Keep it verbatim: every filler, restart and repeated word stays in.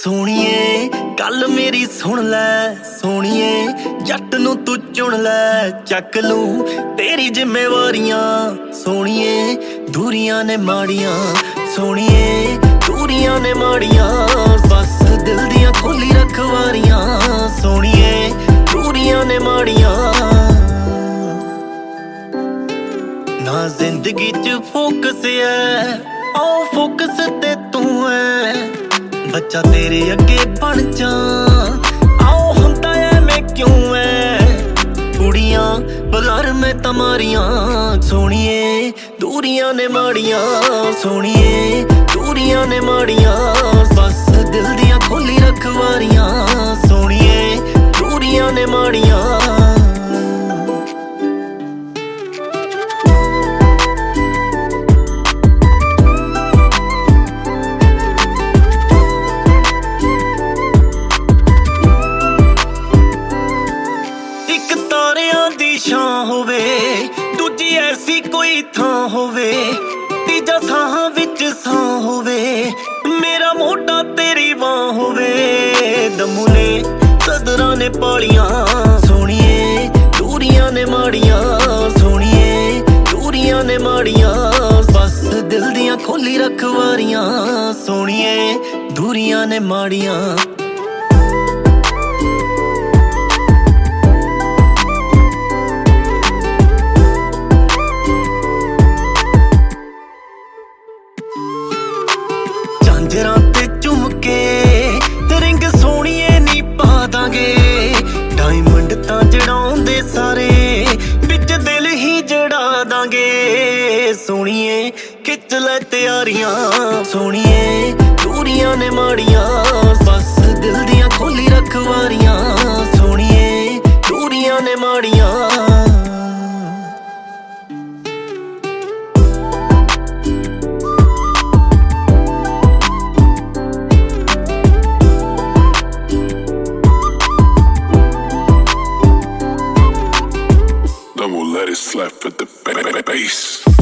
ਸੋਹਣੀਏ ਗੱਲ ਮੇਰੀ ਸੁਣ ਲੈ ਸੋਹਣੀਏ, ਜੱਟ ਨੂੰ ਤੂੰ ਚੁਣ ਲੈ, ਚੱਕ ਲੂੰ ਤੇਰੀ ਜ਼ਿੰਮੇਵਾਰੀਆਂ। ਸੋਹਣੀਏ ਦੂਰੀਆਂ ਨੇ ਮਾੜੀਆਂ, ਸੋਹਣੀਏ ਦੂਰੀਆਂ ਨੇ ਮਾੜੀਆਂ, ਬਸ ਦਿਲ ਦੀਆਂ ਖੋਲੀ ਰਖਵਾਰੀਆਂ। ਸੋਹਣੀਏ ਦੂਰੀਆਂ ਨੇ ਮਾੜੀਆਂ, ਨਾ ਜ਼ਿੰਦਗੀ 'ਚ ਫੋਕਸ ਐ, ਆਓ ਫੋਕਸ ਤੇ ਤੂੰ ਐ, ਬੱਚਾ ਤੇਰੇ ਅੱਗੇ ਬਣ ਜਾ, ਆਓ ਹੁੰਦਾ ਐਵੇਂ ਕਿਉਂ ਐ, ਕੁੜੀਆਂ ਬਗਾਰ ਮੈਂ ਤਮਾਰੀਆਂ। ਸੋਹਣੀਏ ਦੂਰੀਆਂ ਨੇ ਮਾੜੀਆਂ, ਸੋਹਣੀਏ ਦੂਰੀਆਂ ਨੇ ਮਾੜੀਆਂ, ਬਸ ਦਿਲ ਦੀਆਂ ਖੋਲੀ ਰਖਵਾਰੀਆਂ। ਸੋਹਣੀਏ ਦੂਰੀਆਂ ਨੇ ਮਾੜੀਆਂ, ਛਾਂ ਹੋਵੇ ਦੂਜੀ ਐਸੀ ਕੋਈ ਥਾਂ ਹੋਵੇ, ਤੀਜਾ ਸਾਹਾਂ ਵਿੱਚ ਸਾਂ ਹੋਵੇ, ਮੇਰਾ ਮੋਢਾ ਤੇਰੀ ਬਾਂਹ ਹੋਵੇ। ਦਮੂ ਨੇ ਕਦਰਾਂ ਨੇ ਪਾਲੀਆਂ, ਸੋਹਣੀਏ ਦੂਰੀਆਂ ਨੇ ਮਾੜੀਆਂ, ਸੋਹਣੀਏ ਦੂਰੀਆਂ ਨੇ ਮਾੜੀਆਂ, ਬਸ ਦਿਲ ਦੀਆਂ ਖੋਲੀ ਰਖਵਾਰੀਆਂ। ਸੋਹਣੀਏ ਦੂਰੀਆਂ ਨੇ ਮਾੜੀਆਂ, ਝਾਂਜਰਾਂ ਤੇ ਝੁਮ ਕੇ ਰਿੰਗ ਸੋਹਣੀਏ ਨੀ ਪਾ ਦਾਂਗੇ, ਡਾਇਮੰਡ ਤਾਂ ਜੜਾਉਂਦੇ ਸਾਰੇ ਵਿੱਚ ਦਿਲ ਹੀ ਜੜਾ ਦਾਂਗੇ। ਸੋਹਣੀਏ ਖਿੱਚ ਲੈ ਤਿਆਰੀਆਂ, ਸੋਹਣੀਏ ਦੂਰੀਆਂ ਨੇ ਮਾੜੀਆਂ, ਬਸ ਦਿਲ ਦੀਆਂ ਖੋਲੀ ਰਖਵਾਰੀਆਂ। ਸੋਹਣੀਏ ਦੂਰੀਆਂ ਨੇ ਮਾੜੀਆਂ, Then we'll let it slap at the bass.